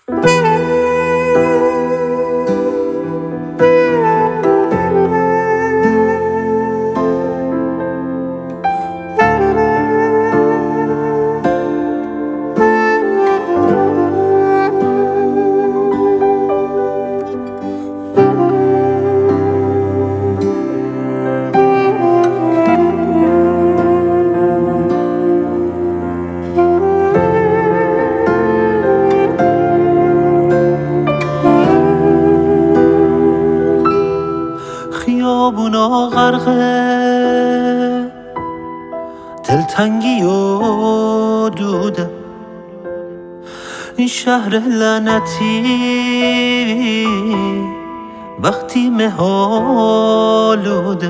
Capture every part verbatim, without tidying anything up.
خیابونا غرقه دلتنگی و دوده، این شهر لعنتی وقتی مهالوده،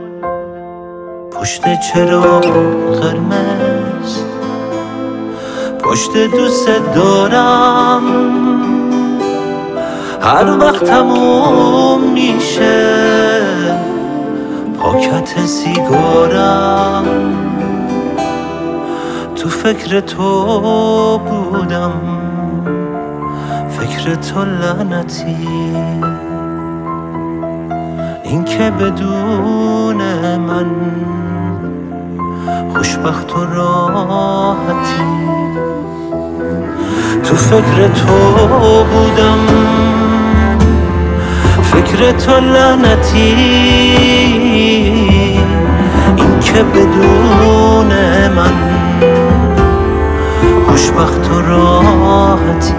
پشت چراغ قرمز پشت دوست دارم، هر وقت تموم میشه پاکت سیگارم، تو فکر تو بودم، فکر تو لعنتی، این که بدون من خوشبخت و راحتی، تو فکر تو بودم، فکر تو لعنتی، این که بدون من خوشبخت و راحتی.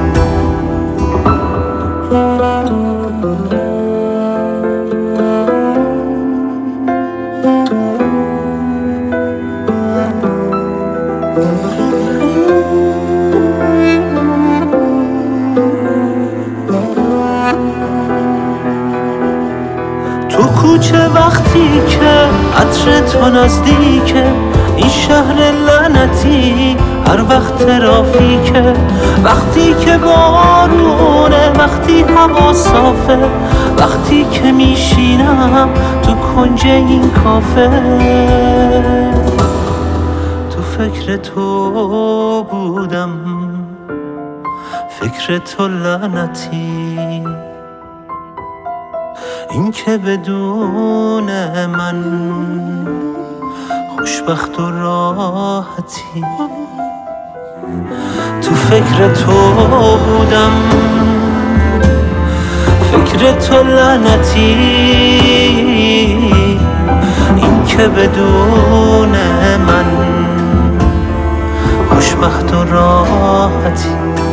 تو کوچه وقتی که عطر تو نزدیکه، این شهر لعنتی هر وقت ترافیکه، وقتی که بارونه، وقتی هوا صافه، وقتی که میشینم تو کنج این کافه، تو فکر تو بودم، فکر تو لعنتی، این که بدون من خوشبخت و راحتی، تو فکر تو بودم، فکر تو لعنتی، این که بدون من خوشبخت و راحتی.